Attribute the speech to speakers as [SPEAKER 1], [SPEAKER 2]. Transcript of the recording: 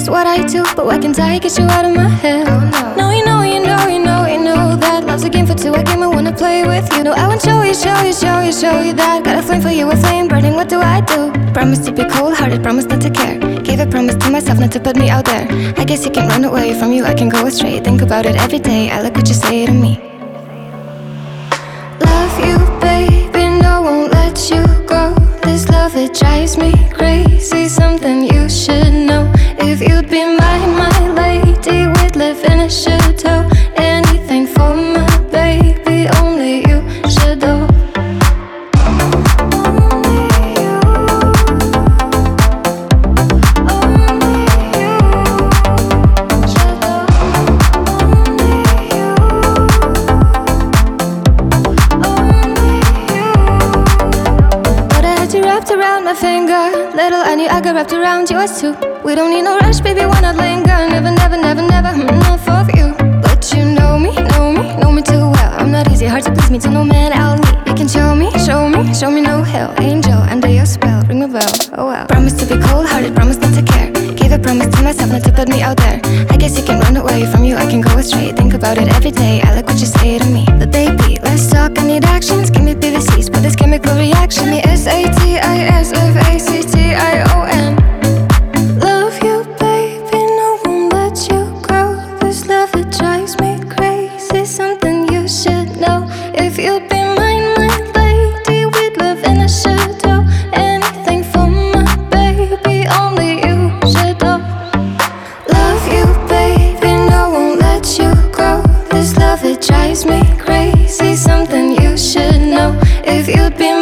[SPEAKER 1] just what I do, but why can't I get you out of my head? Oh, no, you know, you know, you know, you know that love's a game for two. I game I wanna play with you. No, I won't show you, show you, show you, show you that. Got a flame for you, a flame burning. What do I do? Promise to be cold-hearted, promise not to care. Gave a promise to myself not to put me out there. I guess you can run away from you, I can go astray. Think about it every day, I like what you say to me. Love you, baby, no, won't let you go. This love, it drives me crazy. Something you should know. If you'd be my lady, we'd live in a chateau. Anything for my baby, only you should know. Around my finger, little I knew I got wrapped around yours too. We don't need no rush, baby, why not linger? Never, never, never, never, not for you. But you know me, know me too well. I'm not easy, hard to please me, to no man I'll need. You can show me, show me, show me no hell. Angel, under your spell, ring a bell, oh well. Promise to be cold-hearted, promise not to care. Gave a promise to myself not to put me out there. I guess you can run away from you, I can go astray. Think about it every day, I like what you say to me. But baby, let's talk, I need actions. Give me PVCs for this chemical reaction. Give me SATISFACTION. Love you, baby, no one let you go. This love, it drives me crazy. Something you should know. If you'd be mine, my lady, we'd live in a chateau. Anything for my baby, only you should know. Love you, baby, no one let you go. This love, it drives me crazy. Something you should know. If you'd be